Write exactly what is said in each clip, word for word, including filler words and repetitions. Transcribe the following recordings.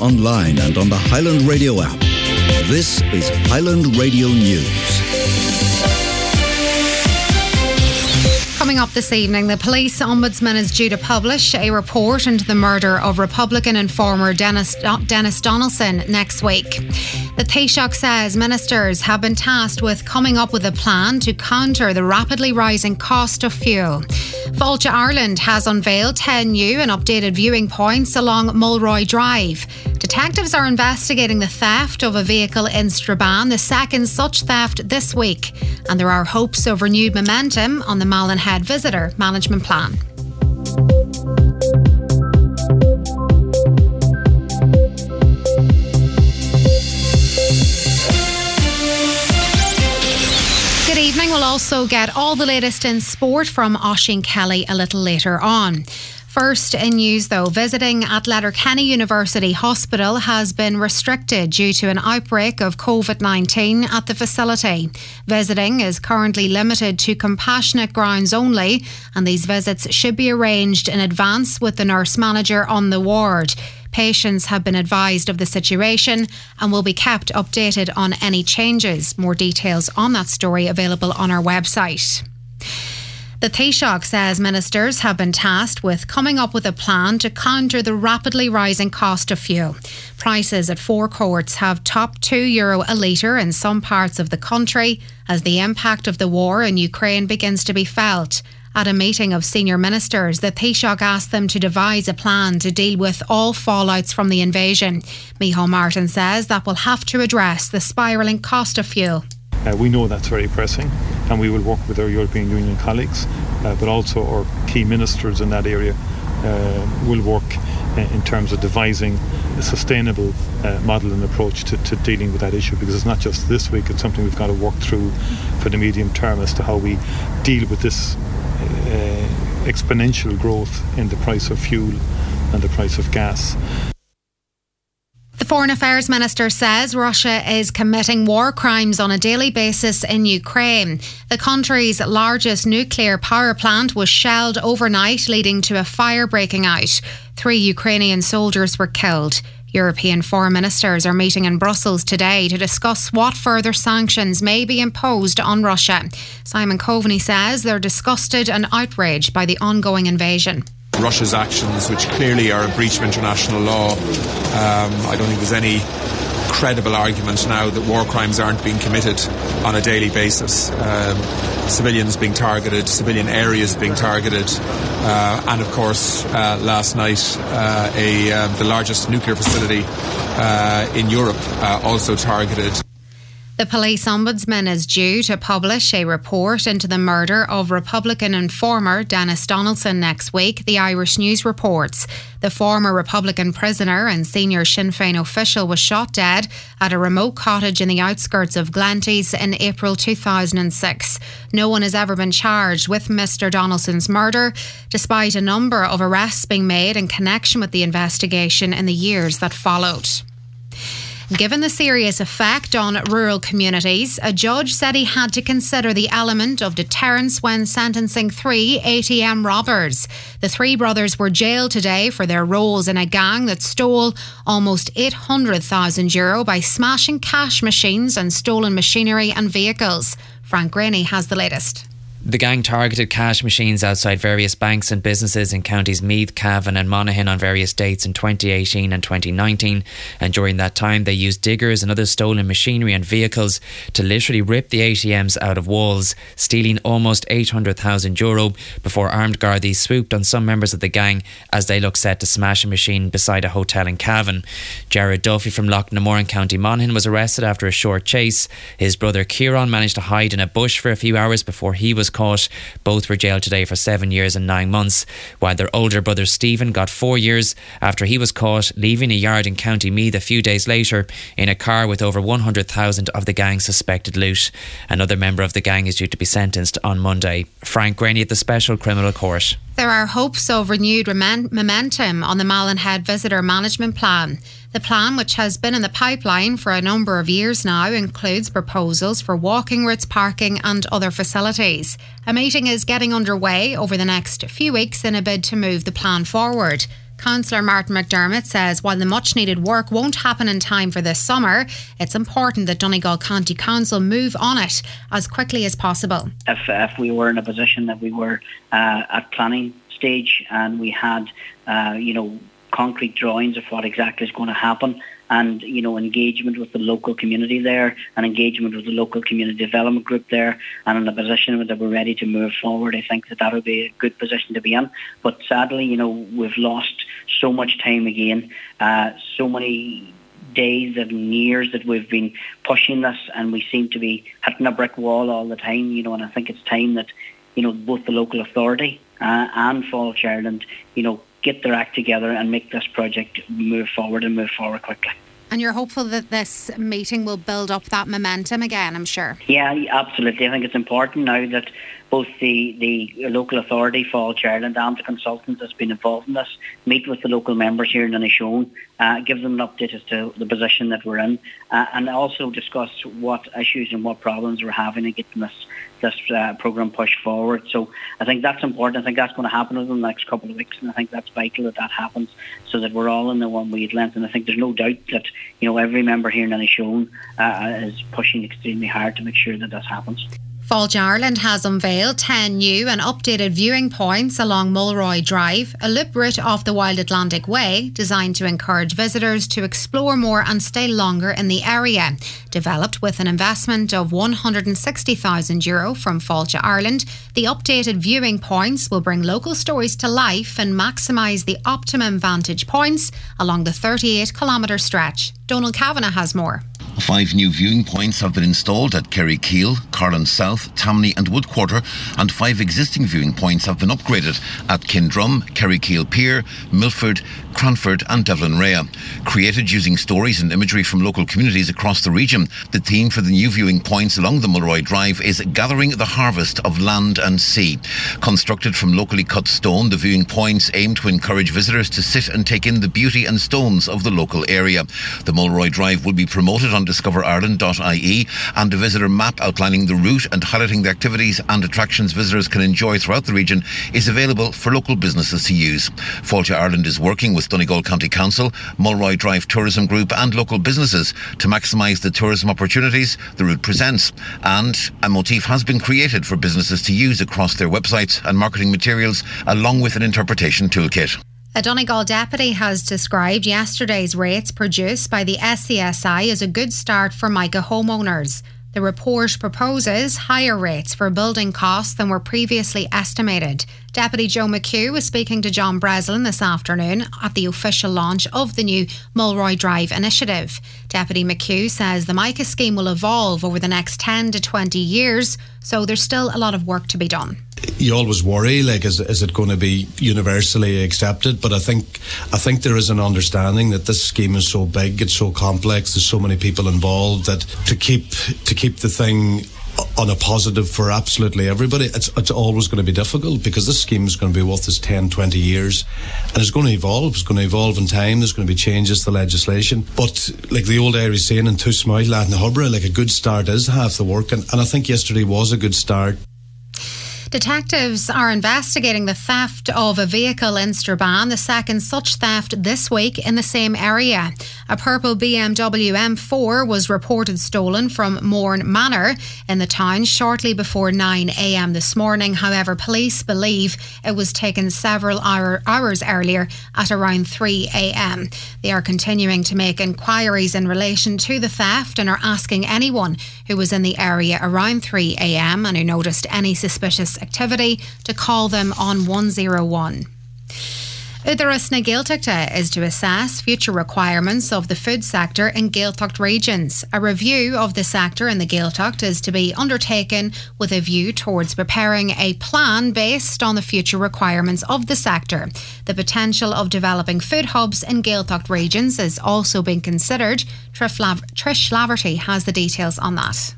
online and on the Highland Radio app. This is Highland Radio News. Coming up this evening, the police ombudsman is due to publish a report into the murder of Republican informer Dennis, Dennis Donaldson next week. The Taoiseach says ministers have been tasked with coming up with a plan to counter the rapidly rising cost of fuel. Fáilte Ireland has unveiled ten new and updated viewing points along Mulroy Drive. Detectives are investigating the theft of a vehicle in Strabane, the second such theft this week. And there are hopes of renewed momentum on the Malin Head Visitor Management Plan. Good evening. We'll also get all the latest in sport from Oisín Kelly a little later on. First in news though, visiting at Letterkenny University Hospital has been restricted due to an outbreak of covid nineteen at the facility. Visiting is currently limited to compassionate grounds only, and these visits should be arranged in advance with the nurse manager on the ward. Patients have been advised of the situation and will be kept updated on any changes. More details on that story available on our website. The Taoiseach says ministers have been tasked with coming up with a plan to counter the rapidly rising cost of fuel. Prices at forecourts have topped two euro a litre in some parts of the country as the impact of the war in Ukraine begins to be felt. At a meeting of senior ministers, the Taoiseach asked them to devise a plan to deal with all fallouts from the invasion. Micheál Martin says that will have to address the spiralling cost of fuel. Uh, we know that's very pressing, and we will work with our European Union colleagues, uh, but also our key ministers in that area uh, will work uh, in terms of devising a sustainable uh, model and approach to, to dealing with that issue, because it's not just this week, it's something we've got to work through for the medium term as to how we deal with this uh, exponential growth in the price of fuel and the price of gas. The Foreign Affairs Minister says Russia is committing war crimes on a daily basis in Ukraine. The country's largest nuclear power plant was shelled overnight, leading to a fire breaking out. Three Ukrainian soldiers were killed. European foreign ministers are meeting in Brussels today to discuss what further sanctions may be imposed on Russia. Simon Coveney says they're disgusted and outraged by the ongoing invasion. Russia's actions, which clearly are a breach of international law. Um, I don't think there's any credible argument now that war crimes aren't being committed on a daily basis. Um, civilians being targeted, civilian areas being targeted, uh, and of course uh, last night uh, a um, the largest nuclear facility uh, in Europe uh, also targeted. The police ombudsman is due to publish a report into the murder of Republican informer Dennis Donaldson next week, the Irish News reports. The former Republican prisoner and senior Sinn Féin official was shot dead at a remote cottage in the outskirts of Glanties in April two thousand six. No one has ever been charged with Mister Donaldson's murder, despite a number of arrests being made in connection with the investigation in the years that followed. Given the serious effect on rural communities, a judge said he had to consider the element of deterrence when sentencing three A T M robbers. The three brothers were jailed today for their roles in a gang that stole almost eight hundred thousand euro by smashing cash machines and stolen machinery and vehicles. Frank Graney has the latest. The gang targeted cash machines outside various banks and businesses in counties Meath, Cavan and Monaghan on various dates in twenty eighteen and twenty nineteen, and during that time they used diggers and other stolen machinery and vehicles to literally rip the A T Ms out of walls, stealing almost eight hundred thousand euro before armed Gardaí swooped on some members of the gang as they looked set to smash a machine beside a hotel in Cavan. Jared Duffy from Loughnamore in County Monaghan was arrested after a short chase. His brother Kieran managed to hide in a bush for a few hours before he was caught. Both were jailed today for seven years and nine months, while their older brother Stephen got four years after he was caught leaving a yard in County Meath a few days later in a car with over one hundred thousand of the gang's suspected loot. Another member of the gang is due to be sentenced on Monday. Frank Graney at the Special Criminal Court. There are hopes of renewed momentum on the Malin Head Visitor Management Plan. The plan, which has been in the pipeline for a number of years now, includes proposals for walking routes, parking and other facilities. A meeting is getting underway over the next few weeks in a bid to move the plan forward. Councillor Martin McDermott says while the much needed work won't happen in time for this summer, it's important that Donegal County Council move on it as quickly as possible. If, if we were in a position that we were uh, at planning stage and we had, uh, you know, concrete drawings of what exactly is going to happen, and, you know, engagement with the local community there and engagement with the local community development group there, and in a position that we're ready to move forward, I think that that would be a good position to be in. But sadly, you know, we've lost so much time again, uh, so many days and years that we've been pushing this, and we seem to be hitting a brick wall all the time, you know, and I think it's time that, you know, both the local authority uh, and Fáilte Ireland, you know, get their act together and make this project move forward and move forward quickly. And you're hopeful that this meeting will build up that momentum again, I'm sure. Yeah, absolutely. I think it's important now that both the, the local authority, Fáilte Ireland, and the consultants that's been involved in this meet with the local members here in Inishowen, uh, give them an update as to the position that we're in, uh, and also discuss what issues and what problems we're having and getting this this uh, programme pushed forward. So I think that's important. I think that's going to happen over the next couple of weeks, and I think that's vital that that happens so that we're all in the one wavelength. And I think there's no doubt that, you know, every member here in Inishowen uh, is pushing extremely hard to make sure that this happens. Fáilte Ireland has unveiled ten new and updated viewing points along Mulroy Drive, a loop route off the Wild Atlantic Way designed to encourage visitors to explore more and stay longer in the area. Developed with an investment of one hundred sixty thousand euro from Fáilte Ireland, the updated viewing points will bring local stories to life and maximise the optimum vantage points along the thirty-eight kilometre stretch. Donald Kavanagh has more. Five new viewing points have been installed at Kerrykeel, Carlin South, Tammany and Woodquarter, and five existing viewing points have been upgraded at Kindrum, Kerrykeel Pier, Milford, Cranford and Devlin Rea. Created using stories and imagery from local communities across the region, the theme for the new viewing points along the Mulroy Drive is Gathering the Harvest of Land and Sea. Constructed from locally cut stone, the viewing points aim to encourage visitors to sit and take in the beauty and stones of the local area. The Mulroy Drive will be promoted on discover ireland dot I E, and a visitor map outlining the route and highlighting the activities and attractions visitors can enjoy throughout the region is available for local businesses to use. Fáilte Ireland is working with Donegal County Council, Mulroy Drive Tourism Group and local businesses to maximise the tourism opportunities the route presents, and a motif has been created for businesses to use across their websites and marketing materials, along with an interpretation toolkit. A Donegal deputy has described yesterday's rates produced by the S C S I as a good start for Mica homeowners. The report proposes higher rates for building costs than were previously estimated. Deputy Joe McHugh was speaking to John Breslin this afternoon at the official launch of the new Mulroy Drive initiative. Deputy McHugh says the Mica scheme will evolve over the next ten to twenty years, so there's still a lot of work to be done. You always worry, like, is, is it going to be universally accepted? But I think I think there is an understanding that this scheme is so big, it's so complex, there's so many people involved, that to keep to keep the thing on a positive for absolutely everybody, it's it's always going to be difficult, because this scheme is going to be with us ten, twenty years, and it's going to evolve. It's going to evolve in time. There's going to be changes to legislation. But like the old Irish saying, in Tusmoil, Latin Hubra, like a good start is half the work, and, and I think yesterday was a good start. Detectives are investigating the theft of a vehicle in Strabane, the second such theft this week in the same area. A purple B M W M four was reported stolen from Mourne Manor in the town shortly before nine a m this morning. However, police believe it was taken several hour, hours earlier at around three a m. They are continuing to make inquiries in relation to the theft and are asking anyone who was in the area around three a m and who noticed any suspicious activity to call them on one oh one. Udaras na Gaeltachta is to assess future requirements of the food sector in Gaeltacht regions. A review of the sector in the Gaeltacht is to be undertaken with a view towards preparing a plan based on the future requirements of the sector. The potential of developing food hubs in Gaeltacht regions is also being considered. Trish Laverty has the details on that.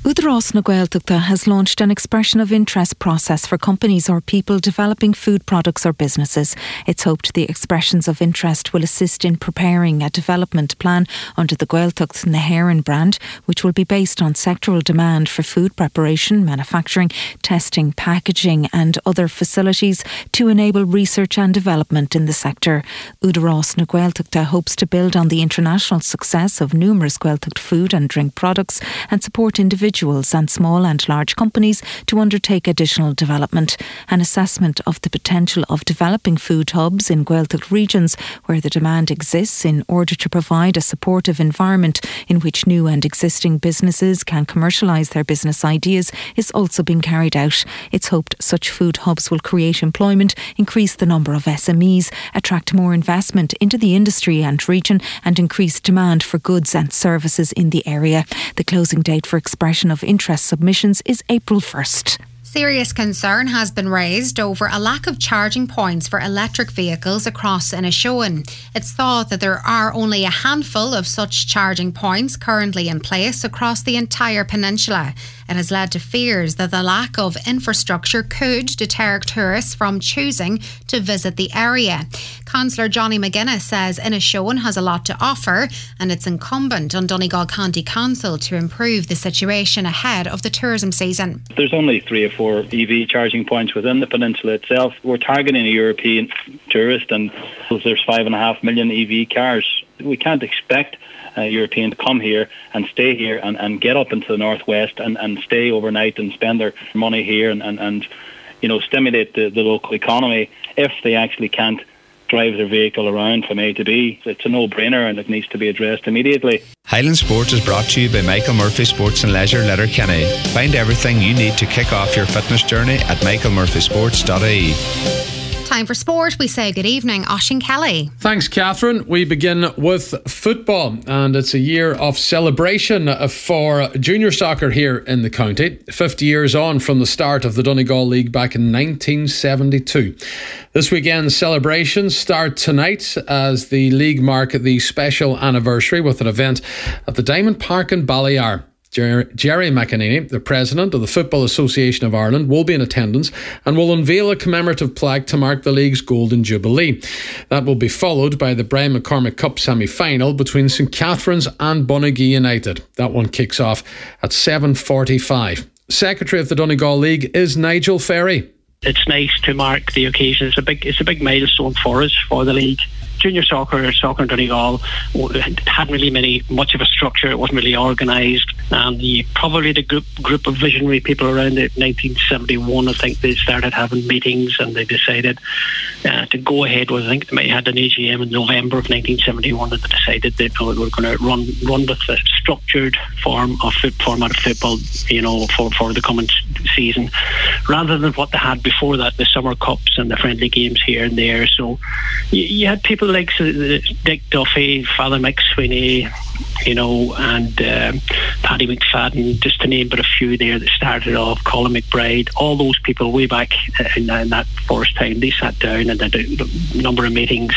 Údarás na Gaeltachta has launched an expression of interest process for companies or people developing food products or businesses. It's hoped the expressions of interest will assist in preparing a development plan under the Gaeltacht na hÉireann brand, which will be based on sectoral demand for food preparation, manufacturing, testing, packaging and other facilities to enable research and development in the sector. Údarás na Gaeltachta hopes to build on the international success of numerous Gaeltacht food and drink products and support individuals and small and large companies to undertake additional development. An assessment of the potential of developing food hubs in Gaeltacht regions where the demand exists in order to provide a supportive environment in which new and existing businesses can commercialise their business ideas is also being carried out. It's hoped such food hubs will create employment, increase the number of S M Es, attract more investment into the industry and region and increase demand for goods and services in the area. The closing date for expression of interest submissions is April first. Serious concern has been raised over a lack of charging points for electric vehicles across Inishowen. It's thought that there are only a handful of such charging points currently in place across the entire peninsula. It has led to fears that the lack of infrastructure could deter tourists from choosing to visit the area. Councillor Johnny McGuinness says Inishowen has a lot to offer and it's incumbent on Donegal County Council to improve the situation ahead of the tourism season. There's only three or four E V charging points within the peninsula itself. We're targeting a European tourist and there's five and a half million E V cars. We can't expect a European to come here and stay here and, and get up into the northwest and, and stay overnight and spend their money here and, and, and you know, stimulate the, the local economy if they actually can't drive their vehicle around from A to B. It's a no-brainer and it needs to be addressed immediately. Highland Sport is brought to you by Michael Murphy Sports and Leisure, Letterkenny. Find everything you need to kick off your fitness journey at michael murphy sports dot I E. Time for sport. We say good evening, Oisín Kelly. Thanks, Catherine. We begin with football, and it's a year of celebration for junior soccer here in the county. fifty years on from the start of the Donegal League back in nineteen seventy-two. This weekend's celebrations start tonight as the league mark the special anniversary with an event at the Diamond Park in Ballyar. Jerry McEnany, the president of the Football Association of Ireland, will be in attendance and will unveil a commemorative plaque to mark the league's golden jubilee. That will be followed by the Brian McCormick Cup semi-final between St Catherine's and Bunagee United. That one kicks off at seven forty-five. Secretary of the Donegal League is Nigel Ferry. It's nice to mark the occasion. It's a big, it's a big milestone for us, for the league. Junior soccer, soccer in Donegal, hadn't really many much of a structure. It wasn't really organised, and the probably the group group of visionary people around it, nineteen seventy-one, I think they started having meetings, and they decided uh, to go ahead with. I think they had an A G M in November of nineteen seventy-one, and they decided they were going to run run with a structured form of format of football, you know, for for the coming season, rather than what they had before that, the summer cups and the friendly games here and there. So you, you had people like Dick Duffy, Father Mick Sweeney, you know, and um, Paddy McFadden, just to name but a few there that started off, Colin McBride, all those people way back in, in that first time, they sat down and did a number of meetings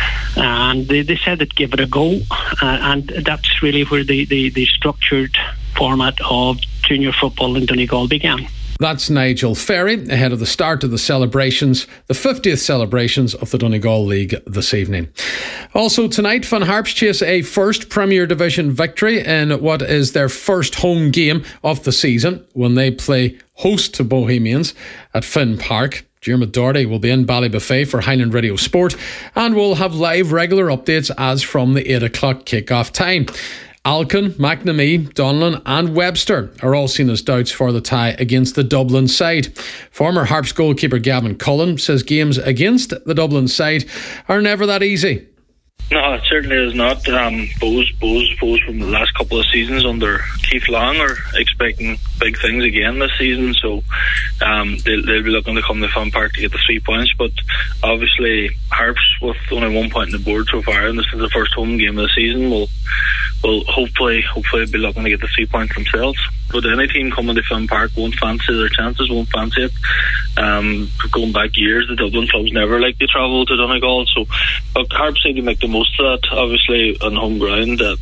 and they, they said they'd give it a go, uh, and that's really where the, the, the structured format of junior football in Donegal began. That's Nigel Ferry ahead of the start of the celebrations, the fiftieth celebrations of the Donegal League this evening. Also tonight, Finn Harps chase a first Premier Division victory in what is their first home game of the season when they play host to Bohemians at Finn Park. Diarmuid Doherty will be in Ballybuffet for Highland Radio Sport and will have live regular updates as from the eight o'clock kick-off time. Alkin, McNamee, Donlan and Webster are all seen as doubts for the tie against the Dublin side. Former Harps goalkeeper Gavin Cullen says games against the Dublin side are never that easy. No, it certainly is not. Um, Bows, Bows, Bows from the last couple of seasons under Keith Long are expecting big things again this season, so um, they'll, they'll be looking to come to Finn Park to get the three points. But obviously, Harps with only one point on the board so far, and this is the first home game of the season, will will hopefully hopefully be looking to get the three points themselves. But any team coming to Finn Park won't fancy their chances, won't fancy it. Um, going back years, the Dublin clubs never like to travel to Donegal, so but Harps need to make the most of that, obviously on home ground. That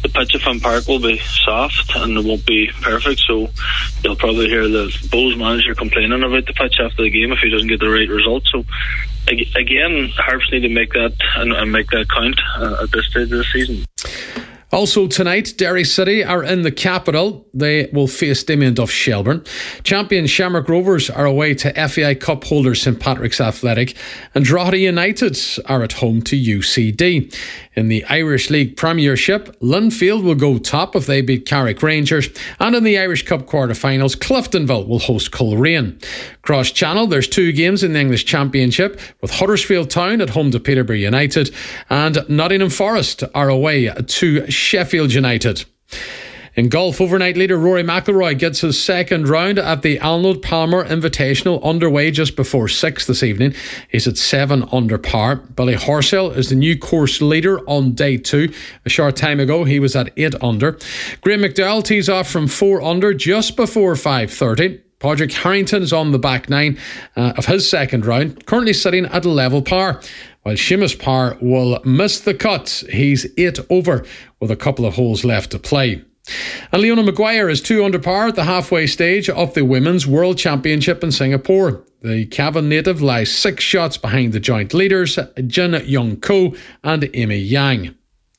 the pitch at Finn Park will be soft and it won't be perfect, so you'll probably hear the Bulls manager complaining about the pitch after the game if he doesn't get the right result. So again, Harps need to make that and, and make that count uh, at this stage of the season. Also tonight, Derry City are in the capital. They will face Damien Duff Shelbourne. Champion Shamrock Rovers are away to F A I Cup holders St Patrick's Athletic, and Drogheda United are at home to U C D. In the Irish League Premiership, Linfield will go top if they beat Carrick Rangers, and in the Irish Cup quarter-finals, Cliftonville will host Coleraine. Cross Channel, there's two games in the English Championship, with Huddersfield Town at home to Peterborough United, and Nottingham Forest are away to Sheffield United. In golf, overnight leader Rory McIlroy gets his second round at the Arnold Palmer Invitational underway just before six this evening. He's at seven under par. Billy Horschel is the new course leader on day two. A short time ago, he was at eight under. Graham McDowell tees off from four under just before five thirty. Padraig Harrington is on the back nine uh, of his second round, currently sitting at level par, while Seamus Parr will miss the cut. He's eight over with a couple of holes left to play. And Leona Maguire is two under par at the halfway stage of the Women's World Championship in Singapore. The Cavan native lies six shots behind the joint leaders, Jin Young Ko and Amy Yang.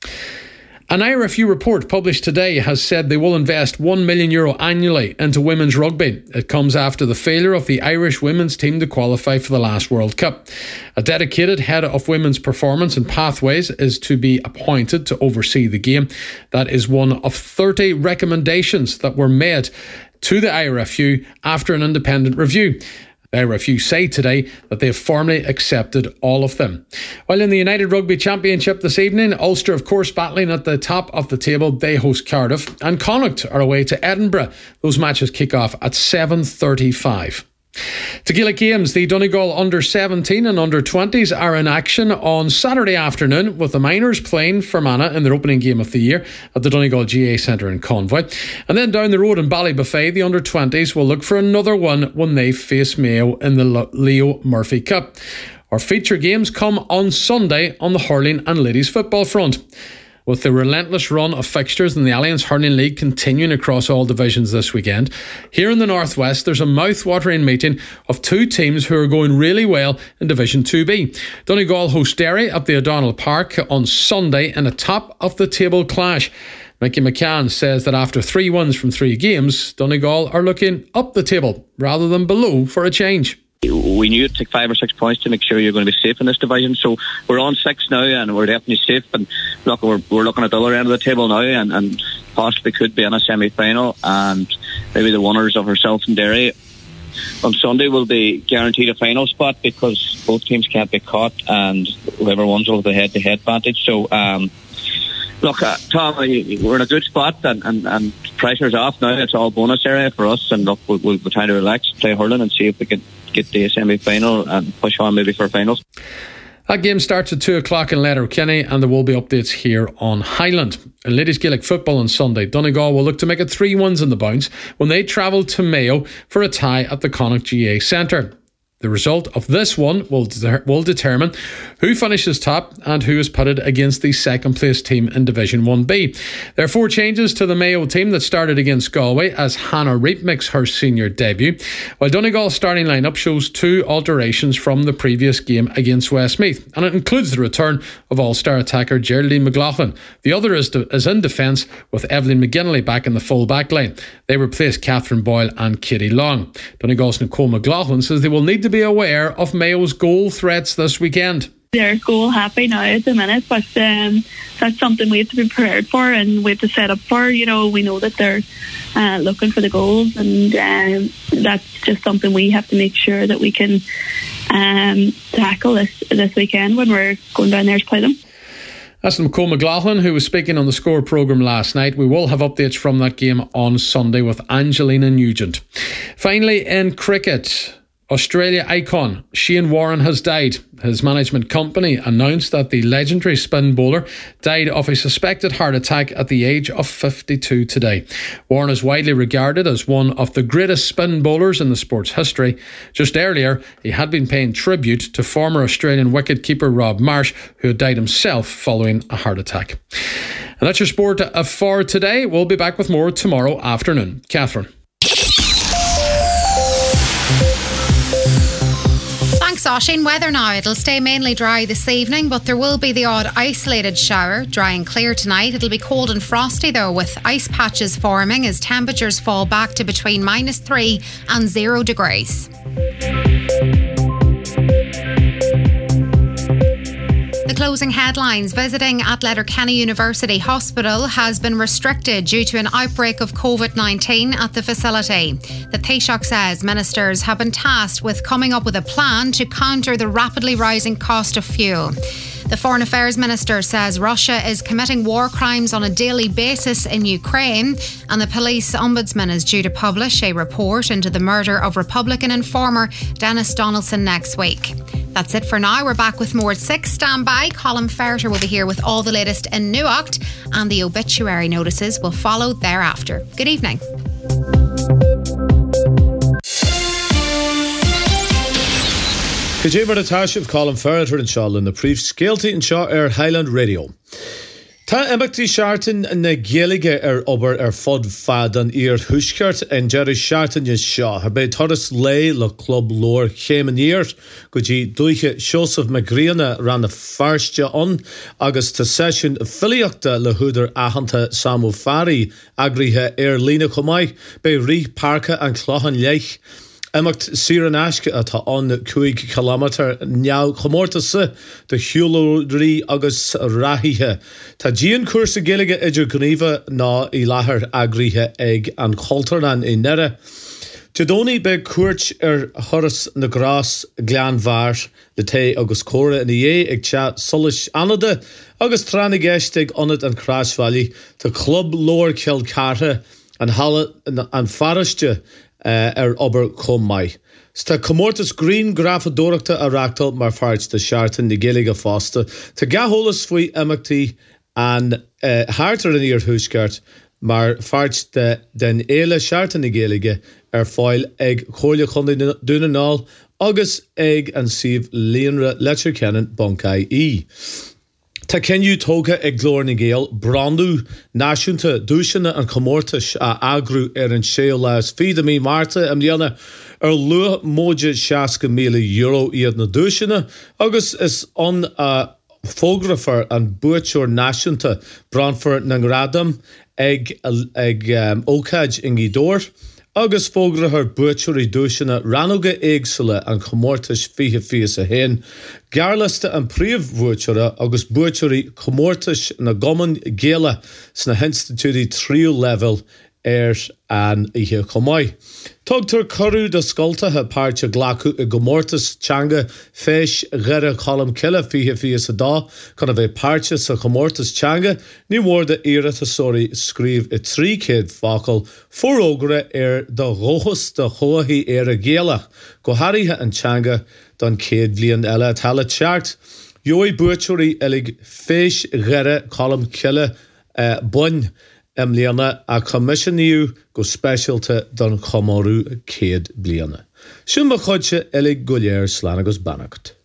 An I R F U report published today has said they will invest one million euro annually into women's rugby. It comes after the failure of the Irish women's team to qualify for the last World Cup. A dedicated head of women's performance and pathways is to be appointed to oversee the game. That is one of thirty recommendations that were made to the I R F U after an independent review. The I R F U say today that they have formally accepted all of them. While in the United Rugby Championship this evening, Ulster, of course, battling at the top of the table. They host Cardiff, and Connacht are away to Edinburgh. Those matches kick off at seven thirty-five. To Gaelic Games, the Donegal under seventeen and under twenties are in action on Saturday afternoon, with the minors playing Fermanagh in their opening game of the year at the Donegal G A A Centre in Convoy. And then down the road in Ballybuffet, the under twenties will look for another one when they face Mayo in the Leo Murphy Cup. Our feature games come on Sunday on the hurling and ladies football front. With the relentless run of fixtures in the Alliance Hurling League continuing across all divisions this weekend, here in the Northwest there's a mouth-watering meeting of two teams who are going really well in Division two B. Donegal host Derry at the O'Donnell Park on Sunday in a top-of-the-table clash. Mickey McCann says that after three wins from three games, Donegal are looking up the table rather than below for a change. We knew it'd take five or six points to make sure you're going to be safe in this division, so we're on six now and we're definitely safe. And look, we're, we're looking at the other end of the table now, and, and possibly could be in a semi-final, and maybe the winners of ourselves and Derry on Sunday will be guaranteed a final spot, because both teams can't be caught and whoever wins will have the head-to-head advantage. So um, look, uh, Tom, we're in a good spot, and, and, and pressure's off now. It's all bonus area for us, and look, we'll, we'll try to relax, play hurling, and see if we can get the semi-final and push on maybe for finals. That game starts at two o'clock in Letterkenny, and there will be updates here on Highland. In Ladies Gaelic football on Sunday, Donegal will look to make it three wins in the bounce when they travel to Mayo for a tie at the Connacht G A A Centre. The result of this one will, de- will determine who finishes top and who is pitted against the second place team in Division one B. There are four changes to the Mayo team that started against Galway as Hannah Reap makes her senior debut, while Donegal's starting lineup shows two alterations from the previous game against Westmeath, and it includes the return of all-star attacker Geraldine McLaughlin. The other is, de- is in defence, with Evelyn McGinley back in the full back line. They replace Catherine Boyle and Katie Long. Donegal's Nicole McLaughlin says they will need to be aware of Mayo's goal threats this weekend. They're goal happy now at the minute, but um, that's something we have to be prepared for and we have to set up for. You know, we know that they're uh, looking for the goals, and um, that's just something we have to make sure that we can um, tackle this this weekend when we're going down there to play them. That's Nicole McLaughlin, who was speaking on the Score programme last night. We will have updates from that game on Sunday with Angelina Nugent. Finally, in cricket, Australia icon Shane Warne has died. His management company announced that the legendary spin bowler died of a suspected heart attack at the age of fifty-two today. Warne is widely regarded as one of the greatest spin bowlers in the sport's history. Just earlier, he had been paying tribute to former Australian wicket-keeper Rob Marsh, who had died himself following a heart attack. And that's your sport for today. We'll be back with more tomorrow afternoon. Catherine. Thanks, Oisín. Weather now. It'll stay mainly dry this evening, but there will be the odd isolated shower. Dry and clear tonight. It'll be cold and frosty though, with ice patches forming as temperatures fall back to between minus three and zero degrees. The closing headlines. Visiting at Letterkenny University Hospital has been restricted due to an outbreak of COVID nineteen at the facility. The Taoiseach says ministers have been tasked with coming up with a plan to counter the rapidly rising cost of fuel. The Foreign Affairs Minister says Russia is committing war crimes on a daily basis in Ukraine, and the Police Ombudsman is due to publish a report into the murder of Republican informer Dennis Donaldson next week. That's it for now. We're back with more at six. Stand by. Colin Ferreter will be here with all the latest in Newark, and the obituary notices will follow thereafter. Good evening. Cajé mar Natasha Colin Ferreter and Sean in the brief Skelty and Shaw Air Highland Radio. Tá imbachtaí seaartain na Gaeilge ar obair ar fud fad an Iar Thuaisceart and Jerry seaartain is Shaw. Har bé toras lei le club lór chéman Iar go dtí dúiche Seosamh Magriana ran na farste on agus tá session filiachta le húdar ahananta Samu Fari agrithe ar lína chomai bé rí parca an chlochan leich. Imacht Siran Ashke atá an cuig kilometer neau chomórtasa de hiúlórí agus rahithe. Tá díon cuasa Gaeilge idir gníomha ná i láthair agrithe ag an Colternan i nere. Tidóní be cuairt ar thoras na grás gleanmhar le té agus córa in dhé ag te solis anada agus trána gceist ag anad an Crash Valley tá club lór Kilcartha an hala an fariste Uh, ar obair chum mai. Tá comórtas green grafadóireachta a reachtal mar fáirt de seaartain na Gaeilge fásta. Tá gatholalas faoi imeachtaí an uh, háartar an Iar Thuaisceart mar fáirt de den éile seaartain na Gaeilge ar fáil ag chomhairle chun dúnanáil agus ag an siomh líonra Letterkenny Buncaí í. Tá ceniu tóga ag glór na Gael brandú náisiúnta dúisina an comórtas a agrú ar an séo leis fíd mí Marta am líana ar lua móide seasca míle euro iad na dúisina agus is an uh, fógrafar an buaiteoir náisiúnta Branfar na Radam ag, ag um, ócaid in Gídór agus fógrafar buaiteoirí dúisina ranóga éagsúla an comórtas fiche fios a hen. Gearlasta an príomh-bhuaiteoire agus buaiteoirí comórtas na Goman Gaeile sna Institutí tríú level ar an ihe chomai. Tugtar curú de scoltathe páirte glacu i gomórtas teanga féis gheire colm cile fiche fios a dá chun a bheith páirte sa gomórtas teanga ní mór de iarata sórí scríb i trí céad fácail fórógra ar de róchas de chóthaí ar a Gaelach go háirithe an teanga don céad bliain eile tala teart. Jói buaiteoirí elig féis gheire colm cile uh, bun am líana a commissioníú go specialte don chomórú céad bliana. Siúma chuidse elig go léir slán agus bannacht.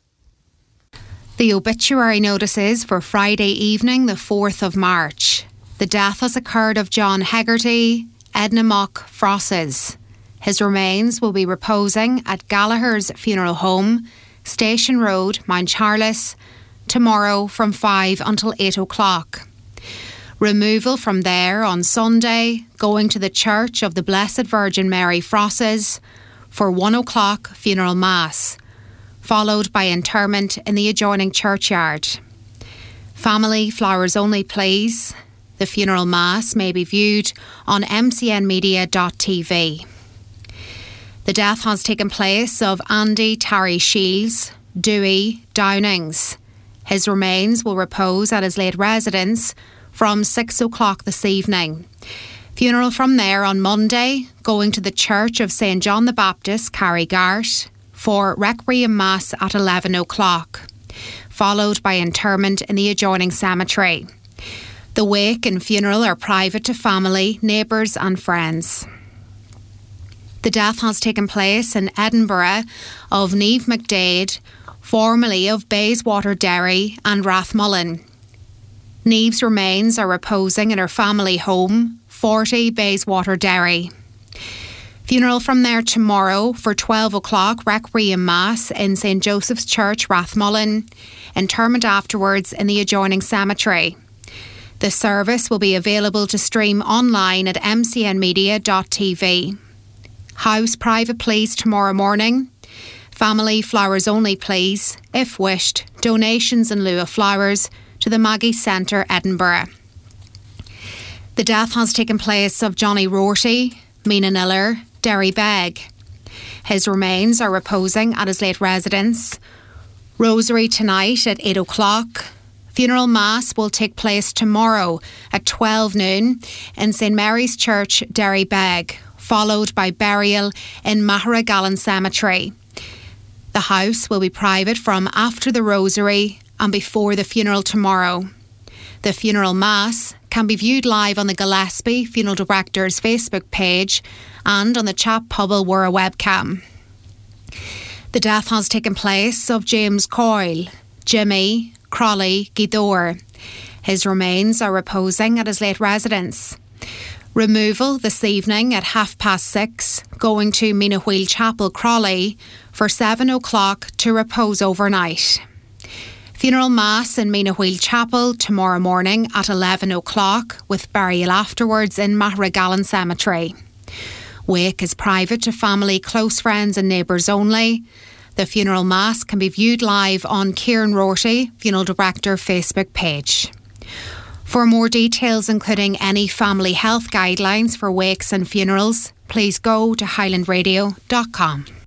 The obituary notices for Friday evening, the fourth of March. The death has occurred of John Hegarty, Edna Mock Frosses. His remains will be reposing at Gallagher's Funeral Home, Station Road, Mount Charles, tomorrow from five until eight o'clock. Removal from there on Sunday, going to the Church of the Blessed Virgin Mary Frosses for one o'clock funeral mass, followed by interment in the adjoining churchyard. Family flowers only, please. The funeral mass may be viewed on m c n media dot t v. The death has taken place of Andy Terry Shields, Dewey Downings. His remains will repose at his late residence from six o'clock this evening. Funeral from there on Monday, going to the Church of Saint John the Baptist, Carrygart, for Requiem Mass at eleven o'clock, followed by interment in the adjoining cemetery. The wake and funeral are private to family, neighbours and friends. The death has taken place in Edinburgh of Niamh McDade, formerly of Bayswater Dairy and Rathmullen. Neve's remains are reposing in her family home, forty Bayswater, Derry. Funeral from there tomorrow for twelve o'clock, Requiem Mass in St Joseph's Church, Rathmullen. Interment afterwards in the adjoining cemetery. The service will be available to stream online at m c n media dot t v. House private please tomorrow morning. Family flowers only please, if wished, donations in lieu of flowers to the Maggie Centre, Edinburgh. The death has taken place of Johnny Rorty, Mina Niller, Derry Begg. His remains are reposing at his late residence. Rosary tonight at eight o'clock. Funeral Mass will take place tomorrow at twelve noon in St Mary's Church, Derry Begg, followed by burial in Maharagallen Cemetery. The house will be private from after the Rosary and before the funeral tomorrow. The funeral Mass can be viewed live on the Gillespie Funeral Director's Facebook page and on the Chap Pobble Wura webcam. The death has taken place of James Coyle, Jimmy Crawley Gidor. His remains are reposing at his late residence. Removal this evening at half past six, going to Minahuil Chapel, Crawley, for seven o'clock to repose overnight. Funeral Mass in Minahuil Chapel tomorrow morning at eleven o'clock, with burial afterwards in Maharagallen Cemetery. Wake is private to family, close friends and neighbours only. The funeral Mass can be viewed live on Kieran Rorty, Funeral Director Facebook page. For more details, including any family health guidelines for wakes and funerals, please go to highland radio dot com.